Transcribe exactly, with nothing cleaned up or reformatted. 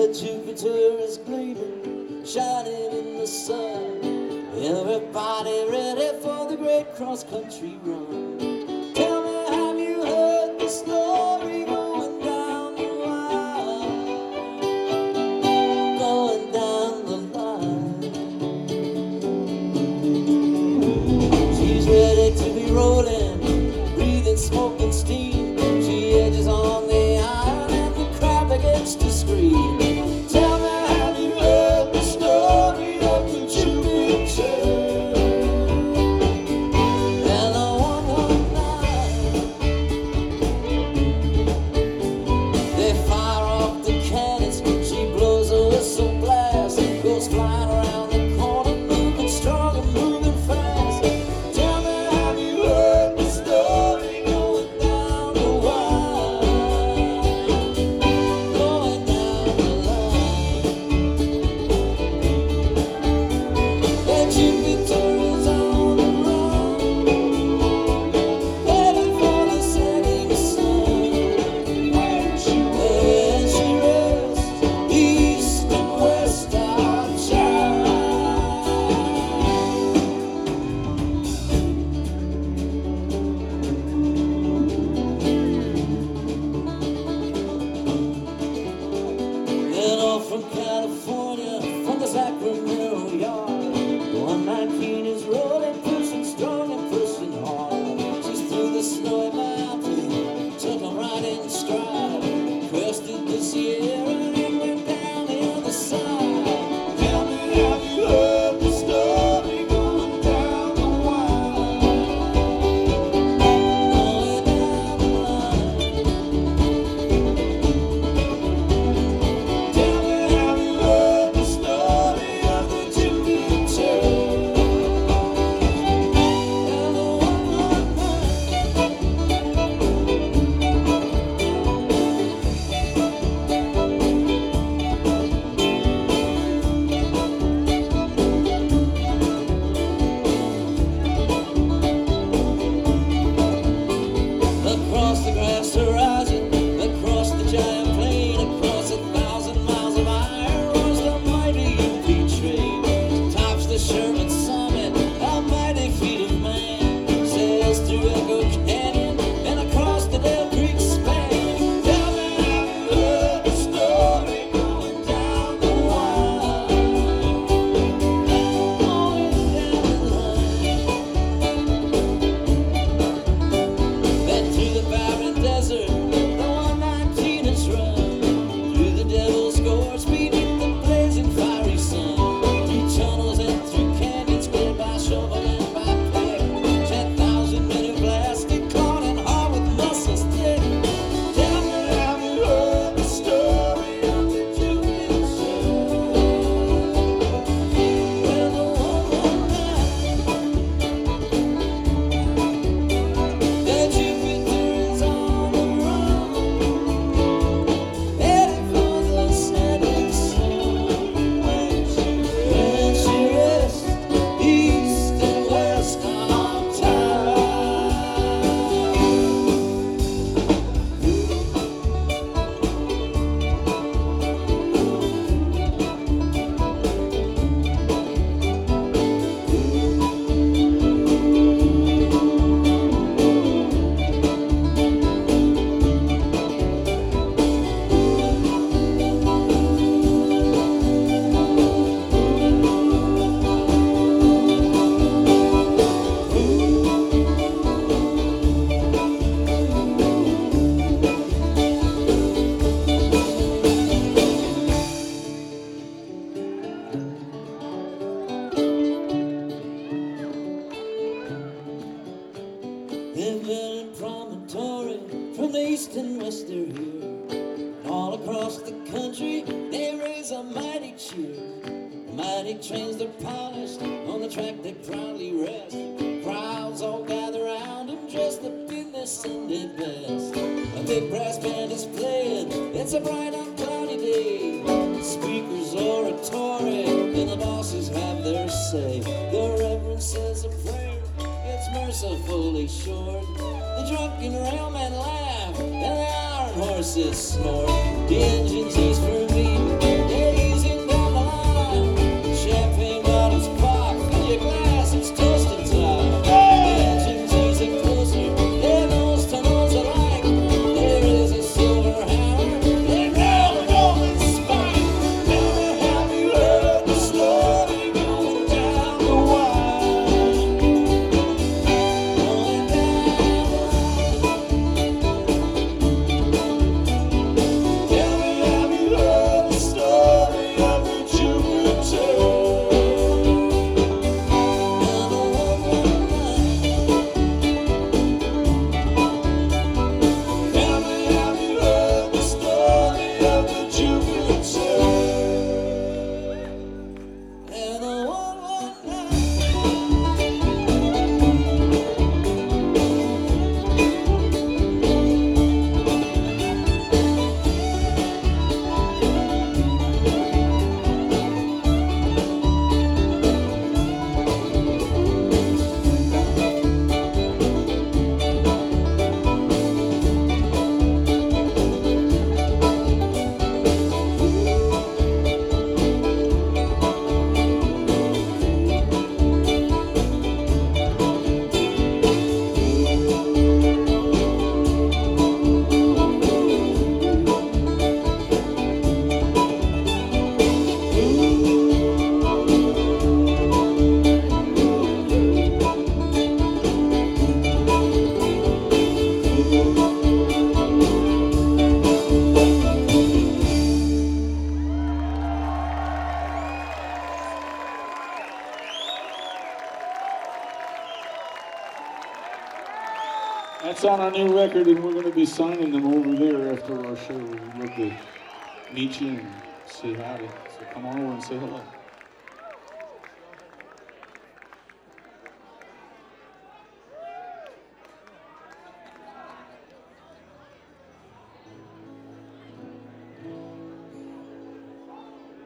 The Jupiter is gleaming, shining in the sun. Everybody ready for the great cross-country run. Tell me, have you heard the story going down the line? Going down the line. She's ready to be rolling, breathing smoke and steam. She edges on the iron and the crowd begins to scream. Tell me, have you heard the story of the Jupiter and the one one nine? They fire off the cannons, she blows a whistle blast, goes flying around the corner, moving strong and moving fast. Tell me, have you heard the story going down the line? Going down the line. The Jupiter is on the run, heading for the setting sun. Where she rests, east and west outside. Then off from California, from the Sacramento yard, the one nineteen is rolling, pushing strong and pushing hard. She's through the snowy mountain, took 'em right in stride, crested the Sierra and went down the other side. Tell me, have you heard the story going down the line? Going down the line. Tell me, have you heard the story of the Jupiter and the one one nine? Across the grass horizon, across the giant plain, across a thousand miles of iron, roars the mighty U P train. Tops the Sherman summit, a mighty feat of man, sails through Echo Canyon and across the Dale Creek span. Tell me, have you heard the story going down the line? Going down the line. Then through the barren desert, the one nineteen has run. Through the devil's gorge, beneath the blazing fiery sun. Through tunnels and through canyons, cleared by shovel and by pick. Ten thousand men who blasted, caught and hard with muscles thick. Tell me, have you heard the story of the Jupiter and the one one nine? The Jupiter is on the run, heading for the setting sun. When she rests, east and west on time. They've been in promontory from the east and west, they're here. All across the country, they raise a mighty cheer. Mighty trains, they're polished, on the track they proudly rest. Crowds all gather round them, dressed up in their Sunday best. A big brass band is playing, it's a bright uncloudy day. Speakers oratory, and the bosses have their say. The reverend says a prayer, it's mercifully short. The drunken railmen laugh, and the iron horses snort. The engine tease for me, on our new record, and we're going to be signing them over there after our show. We'd love to meet you and say howdy. So come on over and say hello.